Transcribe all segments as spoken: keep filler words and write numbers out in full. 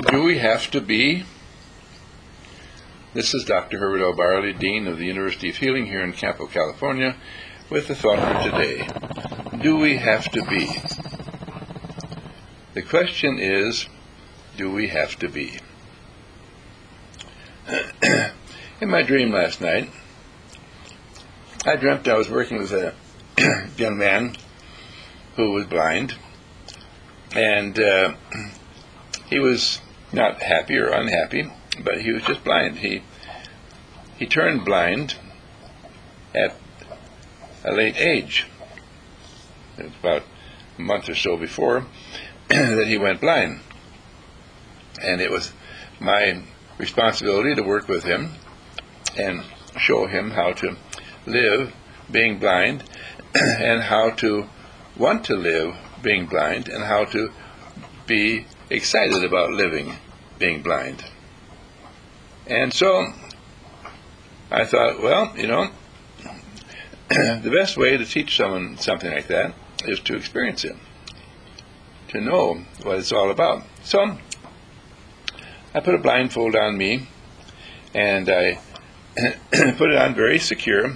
Do we have to be? This is Doctor Herbert L. Barley, Dean of the University of Healing here in Campo, California, with the thought for today. Do we have to be? The question is, do we have to be? In my dream last night, I dreamt I was working with a young man who was blind, and uh, he was not happy or unhappy, but he was just blind. He he turned blind at a late age. It was about a month or so before that he went blind. And it was my responsibility to work with him and show him how to live being blind, and how to want to live being blind, and how to be excited about living being blind. And so I thought, well, you know, the best way to teach someone something like that is to experience it, to know what it's all about. So I put a blindfold on me, and I put it on very secure,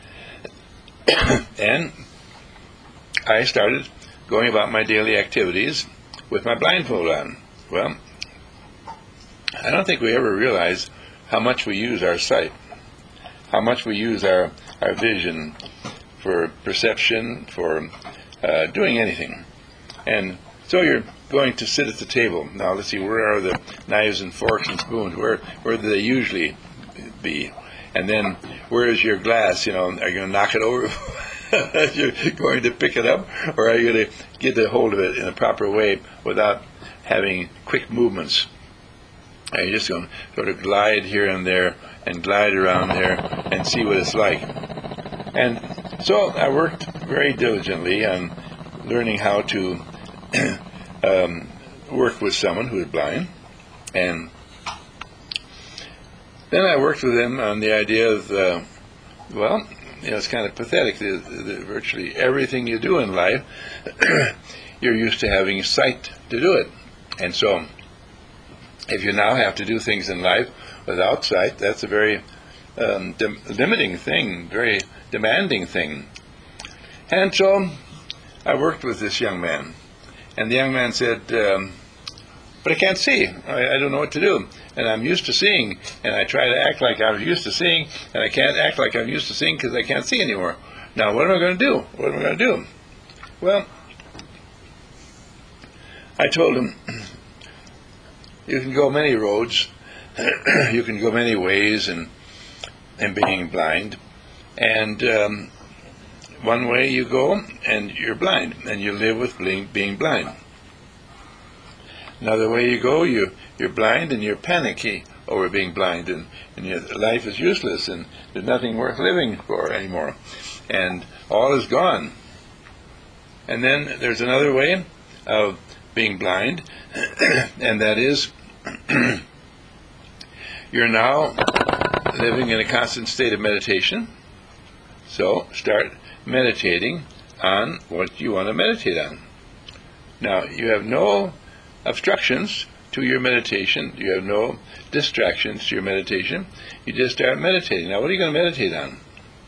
and I started going about my daily activities with my blindfold on. Well, I don't think we ever realize how much we use our sight, how much we use our, our vision for perception, for uh, doing anything. And so you're going to sit at the table. Now let's see, where are the knives and forks and spoons? Where where do they usually be? And then where is your glass? You know, are you going to knock it over as you're going to pick it up, or are you going to get a hold of it in a proper way without having quick movements? Are you just going to sort of glide here and there and glide around there and see what it's like? And so I worked very diligently on learning how to um, work with someone who is blind, and then I worked with him on the idea of, uh, well, you know, it's kind of pathetic that, that virtually everything you do in life, you're used to having sight to do it. And so if you now have to do things in life without sight, that's a very um, de- limiting thing, very demanding thing. And so I worked with this young man, and the young man said, um, but I can't see. I, I don't know what to do. And I'm used to seeing, and I try to act like I'm used to seeing, and I can't act like I'm used to seeing because I can't see anymore. Now, what am I going to do? What am I going to do? Well, I told him, you can go many roads, you can go many ways in, in being blind, and um, one way you go, and you're blind, and you live with being, being blind. Another way you go, you, you're blind, and you're panicky over being blind, and, and your life is useless, and there's nothing worth living for anymore, and all is gone. And then there's another way of being blind, and that is you're now living in a constant state of meditation. So start meditating on what you want to meditate on. Now, you have no obstructions to your meditation. You have no distractions to your meditation. You just start meditating. Now, what are you going to meditate on?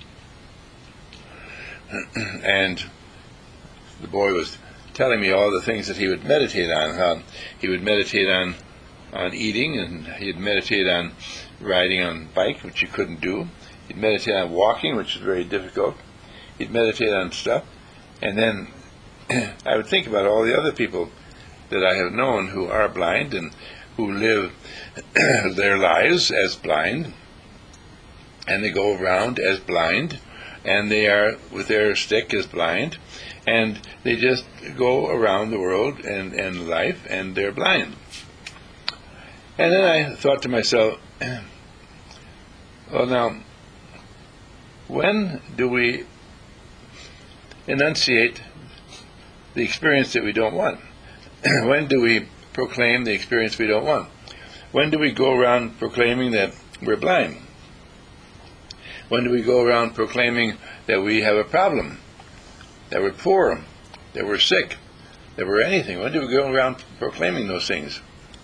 And the boy was telling me all the things that he would meditate on. How he would meditate on on eating, and he'd meditate on riding on a bike, which you couldn't do. He'd meditate on walking, which is very difficult. He'd meditate on stuff. And then I would think about all the other people that I have known who are blind and who live their lives as blind, and they go around as blind, and they are with their stick as blind, and they just go around the world and, and life, and they're blind. And then I thought to myself, well, now, when do we enunciate the experience that we don't want? When do we proclaim the experience we don't want? When do we go around proclaiming that we're blind? When do we go around proclaiming that we have a problem, that we're poor, that we're sick, that we're anything? When do we go around proclaiming those things?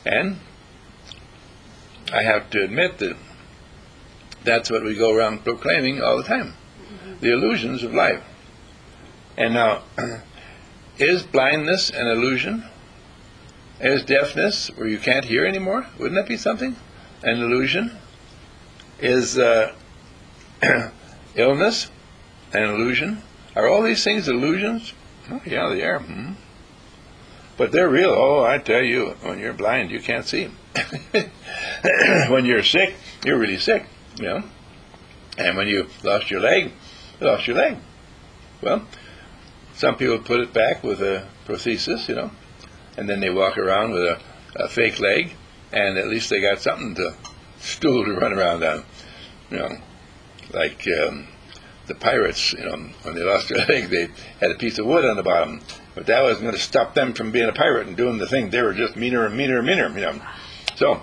And I have to admit that that's what we go around proclaiming all the time, the illusions of life. And now, is blindness an illusion? Is deafness, where you can't hear anymore? Wouldn't that be something? An illusion? Is uh, illness an illusion? Are all these things illusions? Oh, yeah, they are. Hmm. But they're real. Oh, I tell you, when you're blind, you can't see. When you're sick, you're really sick, you know. And when you lost your leg, you lost your leg. Well, some people put it back with a prosthesis, you know, and then they walk around with a, a fake leg, and at least they got something to, stool to run around on, you know, like um, the pirates, you know, when they lost their leg, they had a piece of wood on the bottom, but that wasn't going to stop them from being a pirate and doing the thing. They were just meaner and meaner and meaner, you know. So,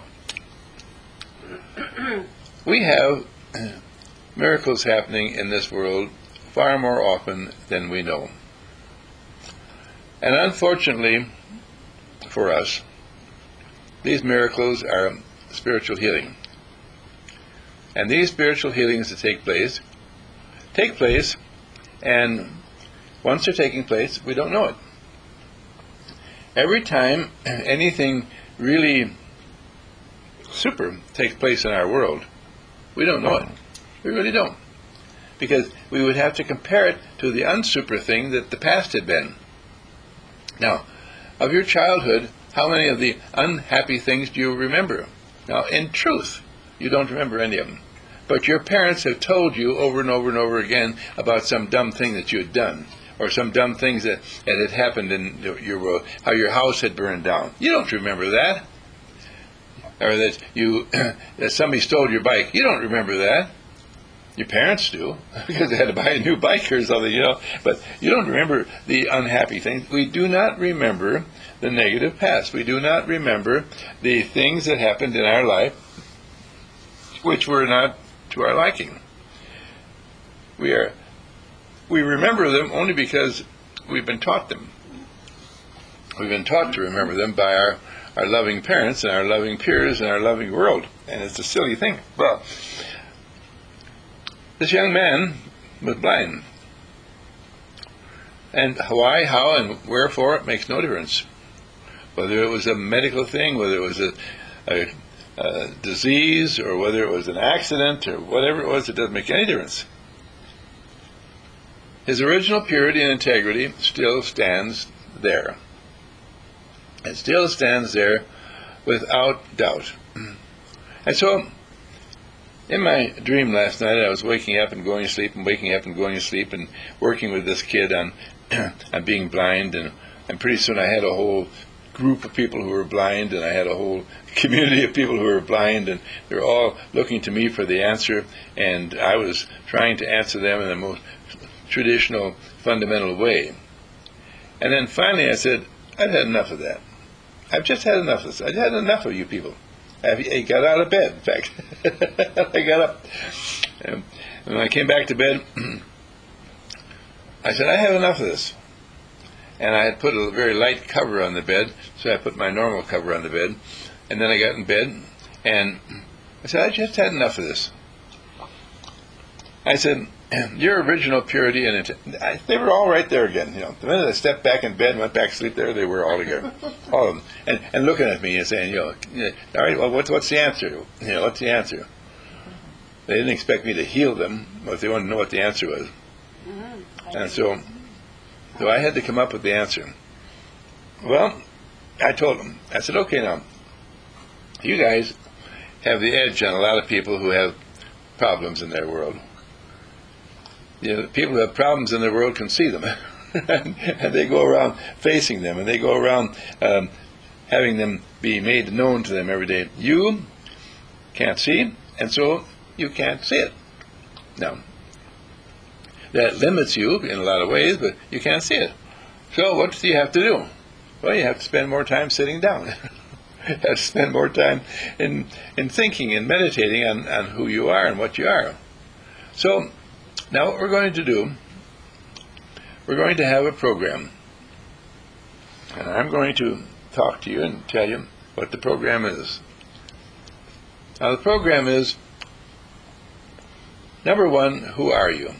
we have miracles happening in this world far more often than we know. And unfortunately for us, these miracles are spiritual healing. And these spiritual healings that take place, take place, and once they're taking place, we don't know it. Every time anything really super takes place in our world, we don't know it. We really don't. Because we would have to compare it to the unsuper thing that the past had been. Now, of your childhood, how many of the unhappy things do you remember? Now, in truth, you don't remember any of them. But your parents have told you over and over and over again about some dumb thing that you had done, or some dumb things that, that had happened in your world, how your house had burned down. You don't remember that. Or that you that somebody stole your bike. You don't remember that. Your parents do, because they had to buy a new bike or something, you know. But you don't remember the unhappy things. We do not remember the negative past. We do not remember the things that happened in our life which were not to our liking. We are we remember them only because we've been taught them. We've been taught to remember them by our, our loving parents and our loving peers and our loving world. And it's a silly thing. Well, this young man was blind. And why, how, and wherefore, it makes no difference. Whether it was a medical thing, whether it was a, a, a disease, or whether it was an accident, or whatever it was, it doesn't make any difference. His original purity and integrity still stands there. It still stands there without doubt. And so, in my dream last night, I was waking up and going to sleep and waking up and going to sleep and working with this kid on on being blind, and, and pretty soon I had a whole group of people who were blind, and I had a whole community of people who were blind, and they were all looking to me for the answer, and I was trying to answer them in the most traditional, fundamental way. And then finally I said, I've had enough of that. I've just had enough of this. I've had enough of you people. I got out of bed, in fact. I got up. And when I came back to bed, I said, I have enough of this. And I had put a very light cover on the bed, so I put my normal cover on the bed. And then I got in bed, and I said, I just had enough of this. I said, your original purity and it, they were all right there again. You know, the minute I stepped back in bed and went back to sleep, there they were all together, all of them, and and looking at me and saying, you know, all right, well, what's what's the answer? You know, what's the answer? They didn't expect me to heal them, but they wanted to know what the answer was, and so, so I had to come up with the answer. Well, I told them, I said, okay, now, you guys have the edge on a lot of people who have problems in their world. You know, people who have problems in their world can see them, and they go around facing them, and they go around um, having them be made known to them every day. You can't see, and so you can't see it. Now, that limits you in a lot of ways, but you can't see it. So what do you have to do? Well, you have to spend more time sitting down. You have to spend more time in, in thinking and meditating on, on who you are and what you are. So, now what we're going to do, we're going to have a program, and I'm going to talk to you and tell you what the program is. Now, the program is, number one, who are you?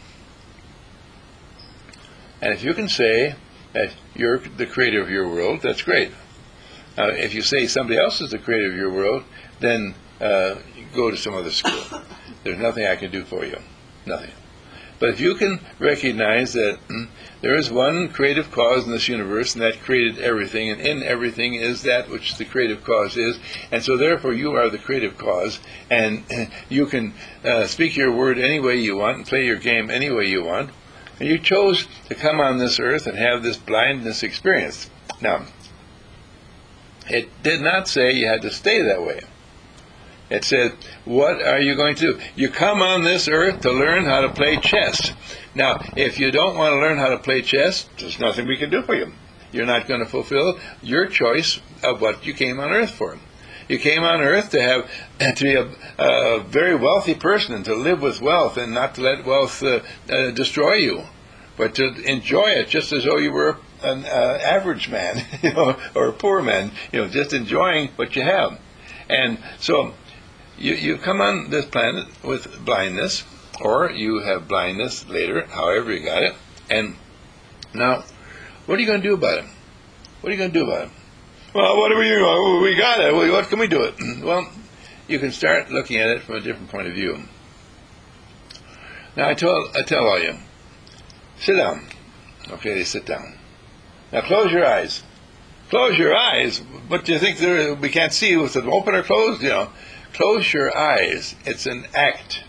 And if you can say that you're the creator of your world, that's great. Now, if you say somebody else is the creator of your world, then uh, go to some other school. There's nothing I can do for you. Nothing. But if you can recognize that mm, there is one creative cause in this universe, and that created everything, and in everything is that which the creative cause is, and so therefore you are the creative cause, and you can uh, speak your word any way you want, and play your game any way you want, and you chose to come on this earth and have this blindness experience. Now, it did not say you had to stay that way. It said, what are you going to do? You come on this earth to learn how to play chess. Now, if you don't want to learn how to play chess, there's nothing we can do for you. You're not going to fulfill your choice of what you came on earth for. You came on earth to have to be a, a very wealthy person and to live with wealth and not to let wealth uh, uh, destroy you, but to enjoy it just as though you were an uh, average man, you know, or a poor man, you know, just enjoying what you have. And so You, you come on this planet with blindness, or you have blindness later, however you got it. And now, what are you going to do about it? What are you going to do about it? Well, what do we do? We got it. What can we do it? Well, you can start looking at it from a different point of view. Now, I tell, I tell all you, sit down. Okay, they sit down. Now, close your eyes. Close your eyes? What do you think? There, we can't see with them open or closed? You know. Close your eyes. It's an act.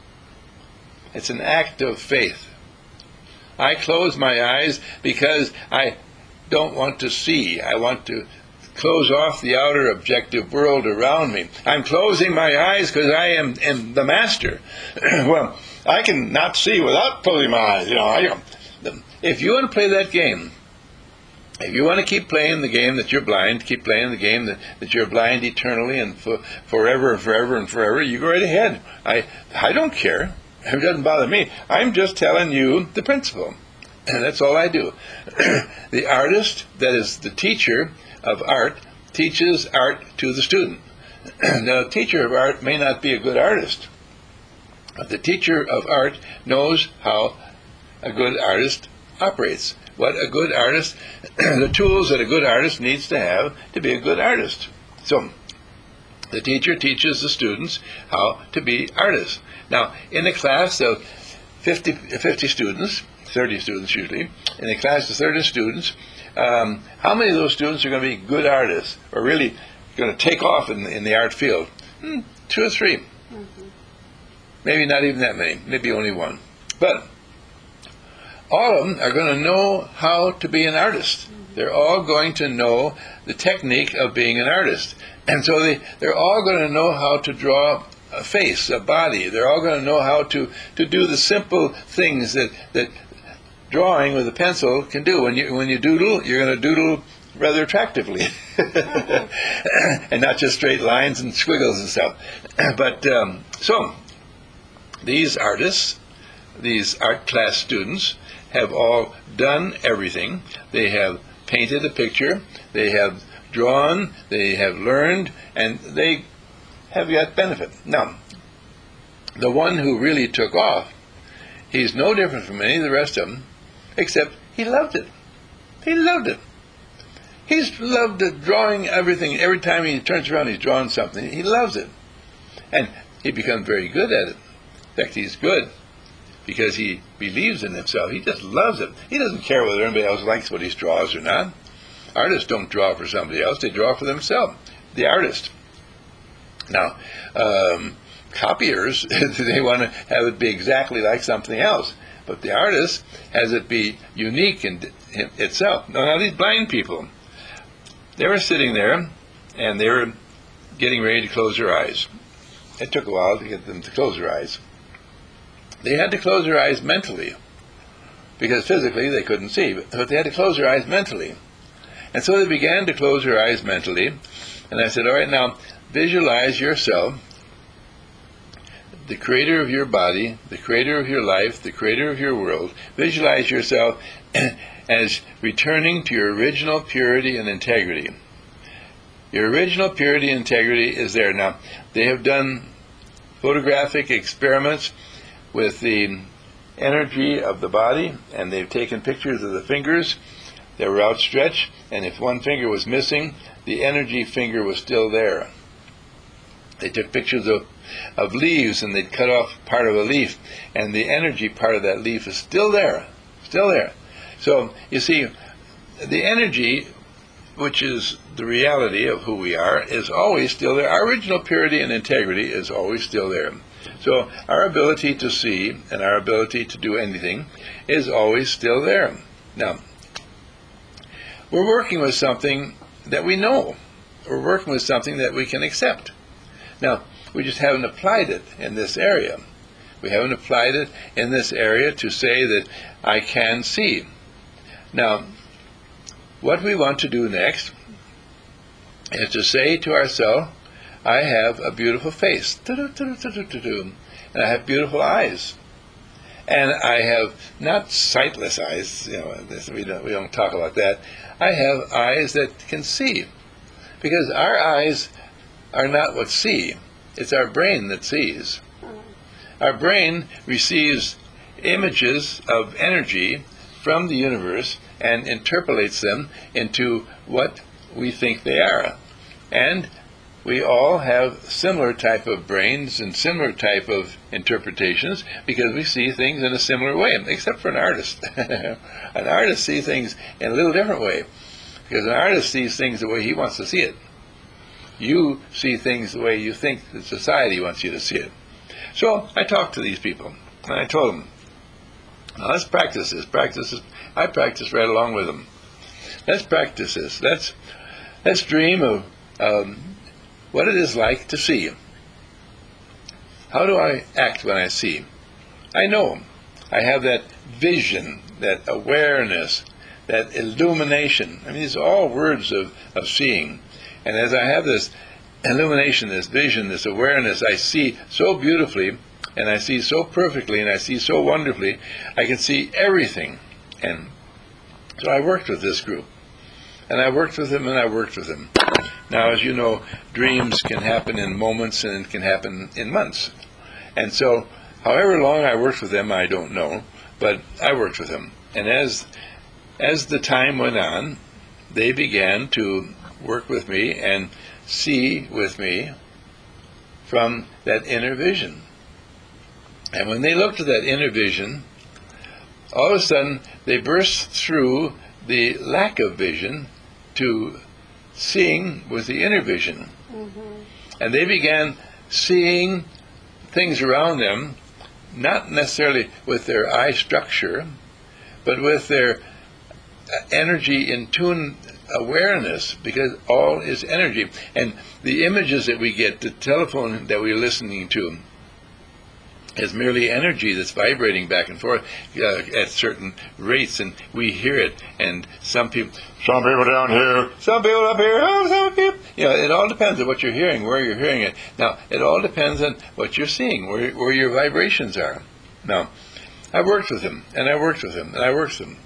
It's an act of faith. I close my eyes because I don't want to see. I want to close off the outer objective world around me. I'm closing my eyes because I am, am the master. Well, I can not see without closing my eyes. You know, I, if you want to play that game, if you want to keep playing the game that you're blind, keep playing the game that, that you're blind eternally and for, forever and forever and forever, you go right ahead. I I don't care. It doesn't bother me. I'm just telling you the principle. And that's all I do. The artist, that is the teacher of art, teaches art to the student. Now, the teacher of art may not be a good artist, but the teacher of art knows how a good artist operates. What a good artist, the tools that a good artist needs to have to be a good artist. So, the teacher teaches the students how to be artists. Now, in a class of fifty, fifty students, thirty students usually, in a class of thirty students, um, how many of those students are going to be good artists, or really going to take off in, in the art field? Hmm, two or three. Mm-hmm. Maybe not even that many, maybe only one. But all of them are going to know how to be an artist. They're all going to know the technique of being an artist. And so they, they're all going to know how to draw a face, a body. They're all going to know how to, to do the simple things that, that drawing with a pencil can do. When you, when you doodle, you're going to doodle rather attractively. And not just straight lines and squiggles and stuff. But um, so, these artists, these art class students, have all done everything. They have painted a picture, they have drawn, they have learned, and they have got benefit. Now, the one who really took off, he's no different from any of the rest of them, except he loved it. He loved it. He's loved it, drawing everything. Every time he turns around, he's drawing something. He loves it. And he becomes very good at it. In fact, he's good because he believes in himself. He just loves it. He doesn't care whether anybody else likes what he draws or not. Artists don't draw for somebody else. They draw for themselves, the artist. Now, um, copiers, they want to have it be exactly like something else. But the artist has it be unique in, in itself. Now, now, these blind people, they were sitting there, and they were getting ready to close their eyes. It took a while to get them to close their eyes. They had to close their eyes mentally, because physically they couldn't see, but, but they had to close their eyes mentally. And so they began to close their eyes mentally, and I said, all right, now, visualize yourself, the creator of your body, the creator of your life, the creator of your world. Visualize yourself as returning to your original purity and integrity. Your original purity and integrity is there. Now, they have done photographic experiments with the energy of the body, and they've taken pictures of the fingers that were outstretched, and if one finger was missing, the energy finger was still there. They took pictures of, of leaves, and they'd cut off part of a leaf, and the energy part of that leaf is still there, still there. So, you see, the energy, which is the reality of who we are, is always still there. Our original purity and integrity is always still there. So our ability to see and our ability to do anything is always still there. Now, we're working with something that we know. We're working with something that we can accept. Now, we just haven't applied it in this area. We haven't applied it in this area to say that I can see. Now, what we want to do next is to say to ourselves, I have a beautiful face, and I have beautiful eyes, and I have not sightless eyes. You know, this, we don't we don't talk about that. I have eyes that can see, because our eyes are not what see; it's our brain that sees. Our brain receives images of energy from the universe and interpolates them into what we think they are. And we all have similar type of brains and similar type of interpretations because we see things in a similar way, except for an artist. An artist sees things in a little different way, because an artist sees things the way he wants to see it. You see things the way you think that society wants you to see it. So I talked to these people, and I told them, now let's practice this. Practice this. I practice right along with them. Let's practice this. Let's let's dream of um, what it is like to see. How do I act when I see? I know. I have that vision, that awareness, that illumination. I mean, these are all words of, of seeing. And as I have this illumination, this vision, this awareness, I see so beautifully, and I see so perfectly, and I see so wonderfully, I can see everything. And so I worked with this group. And I worked with them, and I worked with them. Now, as you know, dreams can happen in moments, and it can happen in months. And so, however long I worked with them, I don't know, but I worked with them. And as as the time went on, they began to work with me and see with me from that inner vision. And when they looked at that inner vision, all of a sudden they burst through the lack of vision to seeing with the inner vision. Mm-hmm. And they began seeing things around them, not necessarily with their eye structure, but with their energy in tune awareness, because all is energy. And the images that we get, the telephone that we're listening to, is merely energy that's vibrating back and forth uh, at certain rates, and we hear it. And some people, some people down here, some people up here, oh, some people. You know, it all depends on what you're hearing, where you're hearing it. Now, it all depends on what you're seeing, where where your vibrations are. Now, I worked with them, and I worked with them, and I worked with them.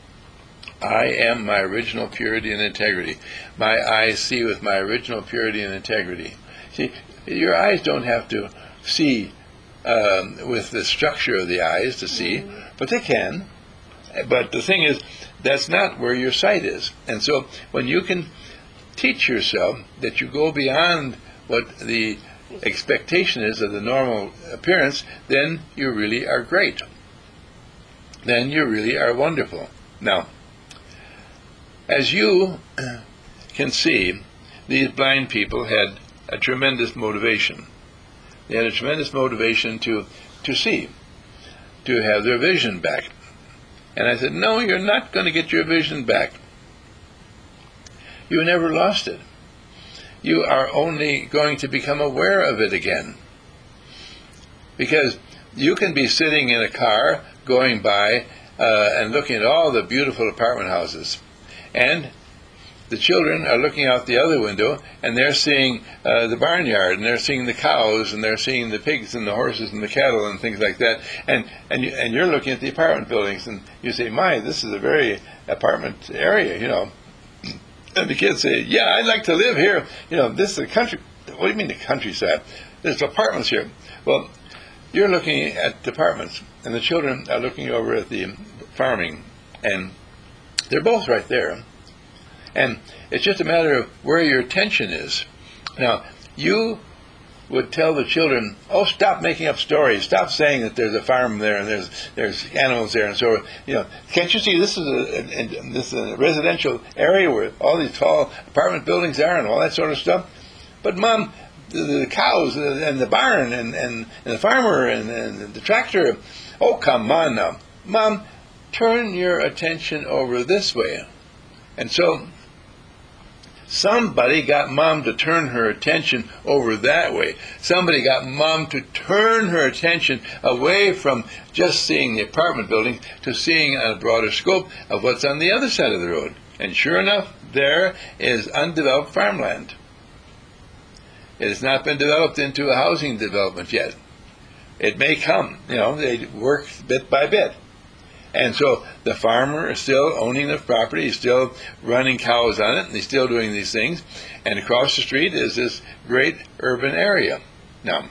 I am my original purity and integrity. My eyes see with my original purity and integrity. See, your eyes don't have to see um, with the structure of the eyes to see, mm-hmm. but they can. But the thing is, that's not where your sight is. And so when you can teach yourself that you go beyond what the expectation is of the normal appearance, then you really are great. Then you really are wonderful. Now, as you can see, these blind people had a tremendous motivation. They had a tremendous motivation to, to see, to have their vision back. And I said, no, you're not going to get your vision back. You never lost it. You are only going to become aware of it again. Because you can be sitting in a car going by uh, and looking at all the beautiful apartment houses. And the children are looking out the other window, and they're seeing uh, the barnyard, and they're seeing the cows, and they're seeing the pigs and the horses and the cattle and things like that. And and, you, and you're looking at the apartment buildings, and you say, my, this is a very apartment area, you know. And the kids say, yeah, I'd like to live here. You know, this is the country. What do you mean the countryside? There's apartments here. Well, you're looking at apartments, and the children are looking over at the farming, and they're both right there. And it's just a matter of where your attention is. Now, you would tell the children, oh, stop making up stories. Stop saying that there's a farm there and there's there's animals there and so on. You know, can't you see this is a, a, this is a residential area where all these tall apartment buildings are and all that sort of stuff? But, Mom, the, the cows and the barn and, and, and the farmer and, and the tractor, oh, come on now. Mom, turn your attention over this way. And so somebody got Mom to turn her attention over that way. Somebody got Mom to turn her attention away from just seeing the apartment building to seeing a broader scope of what's on the other side of the road. And sure enough, there is undeveloped farmland. It has not been developed into a housing development yet. It may come. You know, they work bit by bit. And so the farmer is still owning the property, he's still running cows on it, and he's still doing these things. And across the street is this great urban area. Now,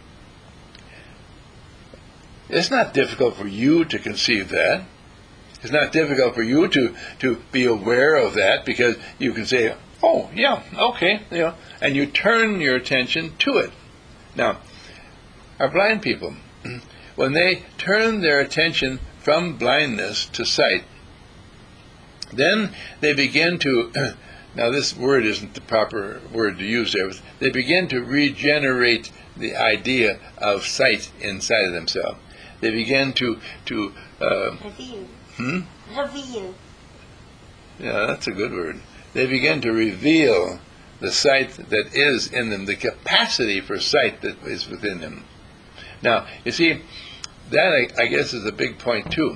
it's not difficult for you to conceive that. It's not difficult for you to, to be aware of that, because you can say, oh, yeah, okay, you know, and you turn your attention to it. Now, our blind people, when they turn their attention from blindness to sight, then they begin to, now this word isn't the proper word to use there, they begin to regenerate the idea of sight inside of themselves. They begin to, to uh, Reveal. Hmm? Reveal. Yeah, that's a good word. They begin to reveal the sight that is in them, the capacity for sight that is within them. Now, you see, that, I, I guess, is a big point, too.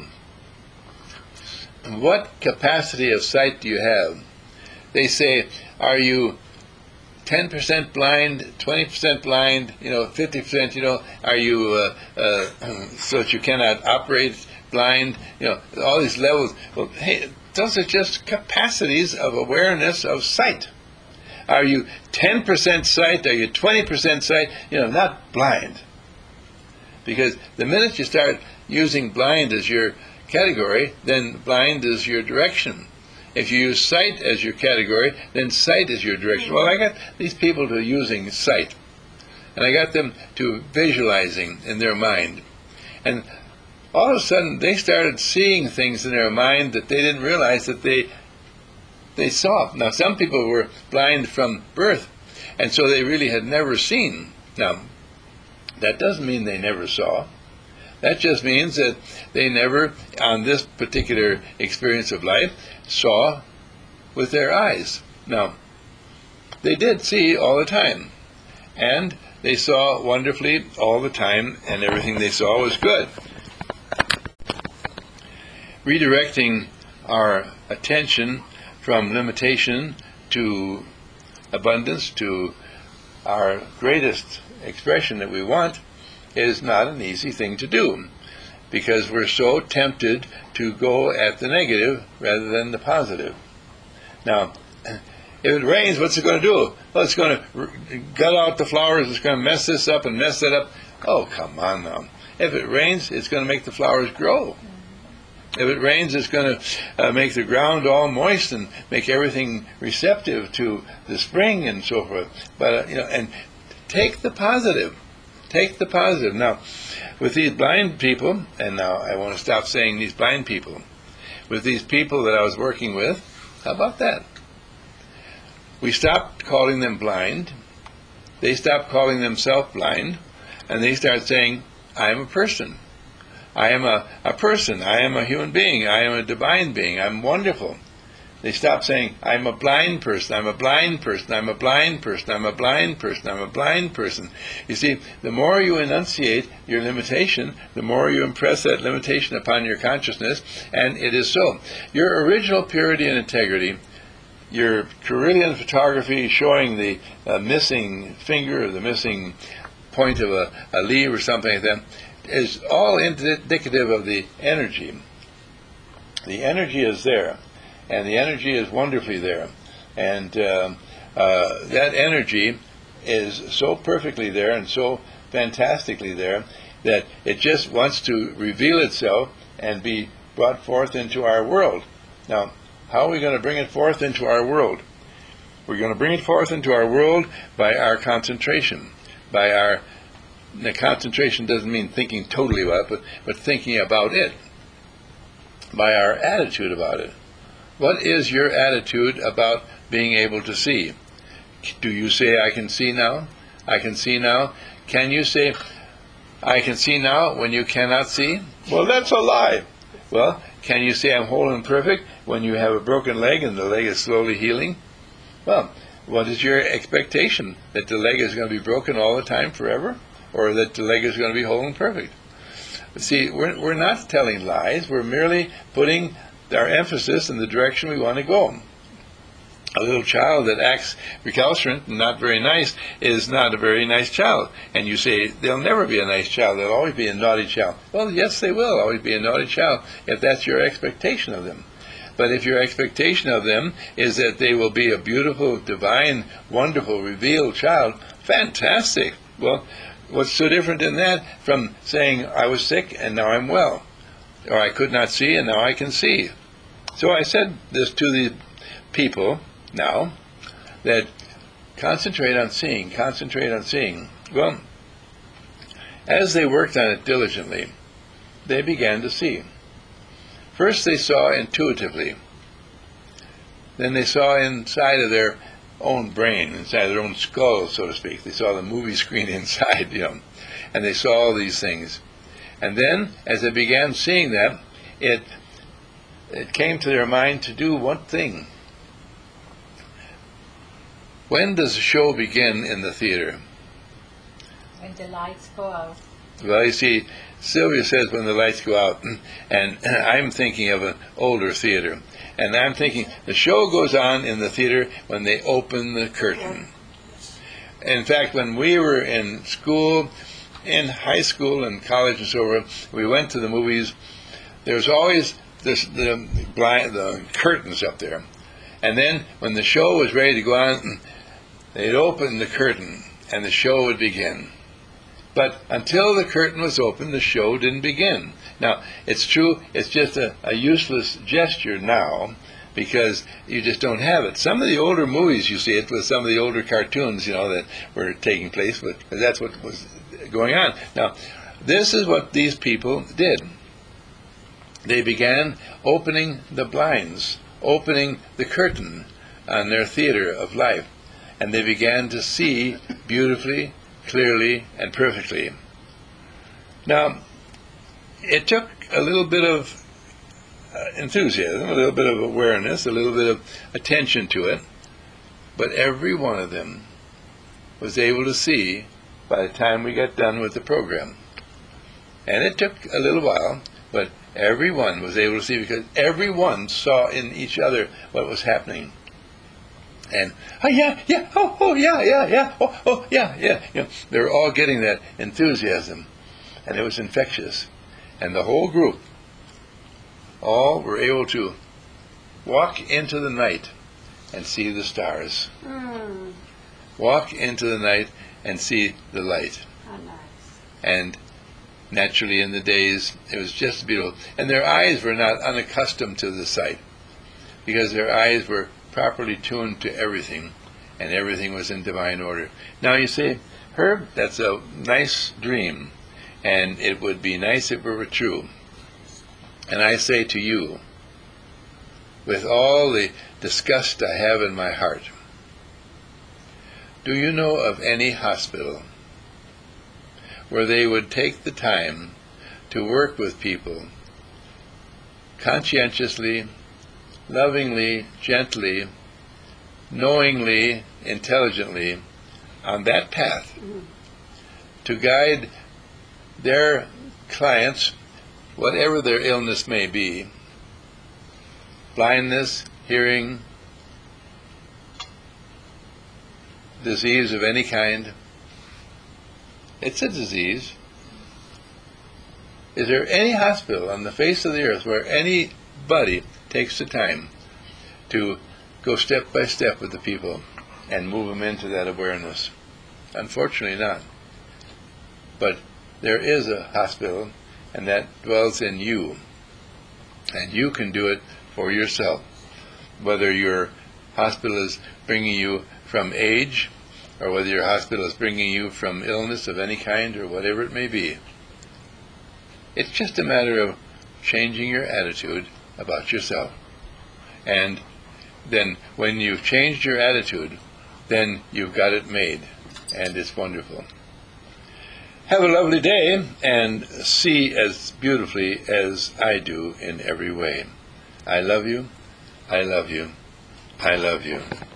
What capacity of sight do you have? They say, are you ten percent blind, twenty percent blind, you know, fifty percent, you know, are you, uh, uh, so that you cannot operate blind, you know, all these levels. Well, hey, those are just capacities of awareness of sight. Are you ten percent sight? Are you twenty percent sight? You know, not blind. Because the minute you start using blind as your category, then blind is your direction. If you use sight as your category, then sight is your direction. Well, I got these people to using sight, and I got them to visualizing in their mind. And all of a sudden, they started seeing things in their mind that they didn't realize that they they saw. Now, some people were blind from birth, and so they really had never seen. Now, that doesn't mean they never saw. That just means that they never, on this particular experience of life, saw with their eyes. Now, they did see all the time, and they saw wonderfully all the time, and everything they saw was good. Redirecting our attention from limitation to abundance, to our greatest expression that we want, is not an easy thing to do, because we're so tempted to go at the negative rather than the positive. Now, if it rains, what's it going to do? Well, it's going to gut out the flowers, it's going to mess this up and mess that up. Oh, come on now. If it rains, it's going to make the flowers grow. If it rains, it's going to uh, make the ground all moist and make everything receptive to the spring and so forth. But, uh, you know, and take the positive. Take the positive. Now, with these blind people, and now I want to stop saying these blind people, with these people that I was working with, how about that? We stopped calling them blind. They stopped calling themselves blind, and they start saying, I am a person. I am a, a person. I am a human being. I am a divine being. I'm wonderful. They stop saying, I'm a blind person, I'm a blind person, I'm a blind person, I'm a blind person, I'm a blind person. You see, the more you enunciate your limitation, the more you impress that limitation upon your consciousness, and it is so. Your original purity and integrity, your Carillion photography showing the uh, missing finger or the missing point of a, a leaf or something like that, is all indicative of the energy. The energy is there. And the energy is wonderfully there. And um, uh, that energy is so perfectly there and so fantastically there that it just wants to reveal itself and be brought forth into our world. Now, how are we going to bring it forth into our world? We're going to bring it forth into our world by our concentration, by our, the concentration doesn't mean thinking totally about it, but, but thinking about it, by our attitude about it. What is your attitude about being able to see? Do you say, I can see now? I can see now? Can you say, I can see now when you cannot see? Well, that's a lie. Well, can you say I'm whole and perfect when you have a broken leg and the leg is slowly healing? Well, what is your expectation? That the leg is going to be broken all the time forever? Or that the leg is going to be whole and perfect? See, we're, we're not telling lies. We're merely putting our emphasis in the direction we want to go. A little child that acts recalcitrant and not very nice is not a very nice child. And you say, they'll never be a nice child. They'll always be a naughty child. Well, yes, they will always be a naughty child if that's your expectation of them. But if your expectation of them is that they will be a beautiful, divine, wonderful, revealed child, fantastic. Well, what's so different in that from saying, I was sick and now I'm well? Or I could not see and now I can see. So I said this to the people now, that concentrate on seeing, concentrate on seeing. Well, as they worked on it diligently, they began to see. First they saw intuitively. Then they saw inside of their own brain, inside their own skull, so to speak. They saw the movie screen inside, you know, and they saw all these things. And then, as they began seeing that, it it came to their mind to do one thing. When does the show begin in the theater? When the lights go out. Well, you see, Sylvia says when the lights go out, and I'm thinking of an older theater. And I'm thinking the show goes on in the theater when they open the curtain. In fact, when we were in school, in high school and college and so forth, we went to the movies. There was always this, the, blind, the curtains up there. And then when the show was ready to go on, they'd open the curtain and the show would begin. But until the curtain was open, the show didn't begin. Now, it's true, it's just a, a useless gesture now, because you just don't have it. Some of the older movies, you see it with some of the older cartoons, you know, that were taking place, but that's what was going on. Now, this is what these people did. They began opening the blinds, opening the curtain on their theater of life, and they began to see beautifully, clearly, and perfectly. Now, it took a little bit of uh, enthusiasm, a little bit of awareness, a little bit of attention to it, but every one of them was able to see by the time we got done with the program. And it took a little while, but everyone was able to see, because everyone saw in each other what was happening. And, oh yeah, yeah, oh, oh yeah, yeah, yeah, oh, oh yeah, yeah. You know, they were all getting that enthusiasm, and it was infectious. And the whole group, all were able to walk into the night and see the stars. Mm. Walk into the night and see the light. How nice. And naturally in the days, it was just beautiful. And their eyes were not unaccustomed to the sight, because their eyes were properly tuned to everything, and everything was in divine order. Now you say, Herb, that's a nice dream, and it would be nice if it were true. And I say to you, with all the disgust I have in my heart, do you know of any hospital where they would take the time to work with people conscientiously, lovingly, gently, knowingly, intelligently, on that path, to guide their clients, whatever their illness may be, blindness, hearing, disease of any kind? It's a disease. Is there any hospital on the face of the earth where anybody takes the time to go step by step with the people and move them into that awareness. Unfortunately not. But there is a hospital, and that dwells in you. And you can do it for yourself. Whether your hospital is bringing you from age, or whether your hospital is bringing you from illness of any kind, or whatever it may be. It's just a matter of changing your attitude about yourself. And then when you've changed your attitude, then you've got it made. And it's wonderful. Have a lovely day, and see as beautifully as I do in every way. I love you. I love you. I love you.